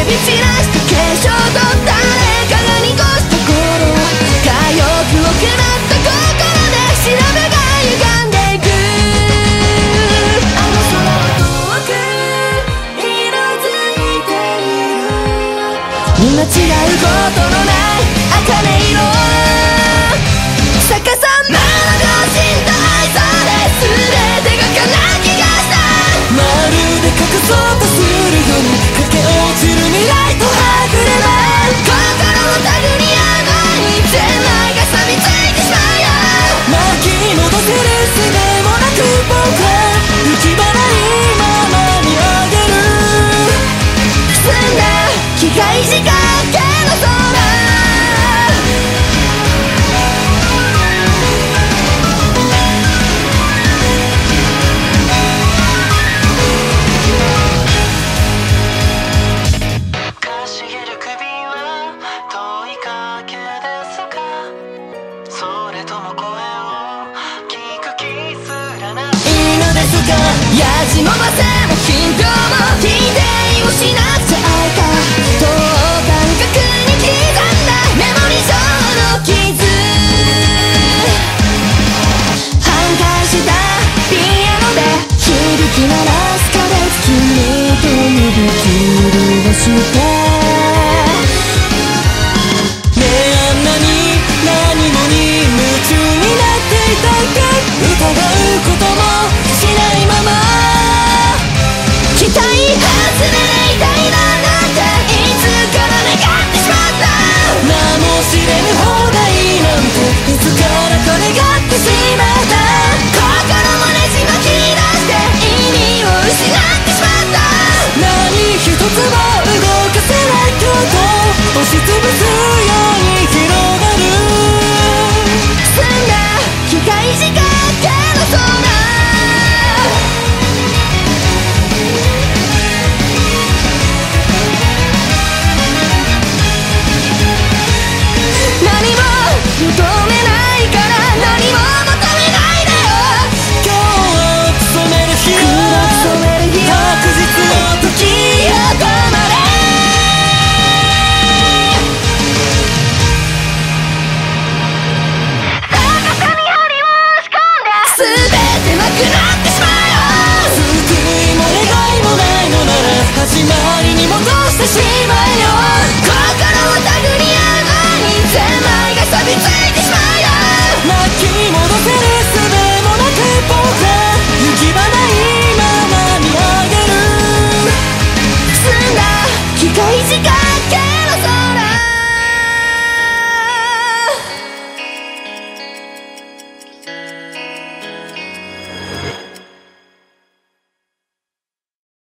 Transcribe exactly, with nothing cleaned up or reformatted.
び散らした化粧と誰かが濁した頃かよく多くなった心で調べが歪んでいくあの空は遠く色づいている見間違うことのない茜色逆さまの両親と愛想で全てが叶う気がしたまるで隠そうとするように駆け落ちる未来とはぐれば心を手繰り合う前に全枚が錆びついてしまうよ巻き戻せる術もなく僕は浮き場ないまま見上げる澄んだ機械仕掛けの空やじのばせも近況も否定をしなくちゃあいか等間隔に刻んだメモリ上の傷反対したピアノで響き鳴らす風君と指切りをしてねえあんなに何もに夢中になっていたっけ疑うこともしないまま期待外れでいたいななんていつから願ってしまった名も知れぬ方がいいなんていつからか願ってしまった心もねじ巻き出して意味を失ってしまった何一つも動かせない今日と押しつぶすように広がる澄んだ機械仕掛けの空求めないから何も求めないでよ今日を染める日を確実の時を止まれ高さに針を押し込んで全てなくなってしまうよ救いも願いもないのなら始まりに戻してしまえよ心を手繰り合う前に全枚が錆びついてしまうよ巻き戻せる術もなく僕は行き場ないまま見上げる澄んだ機械仕掛け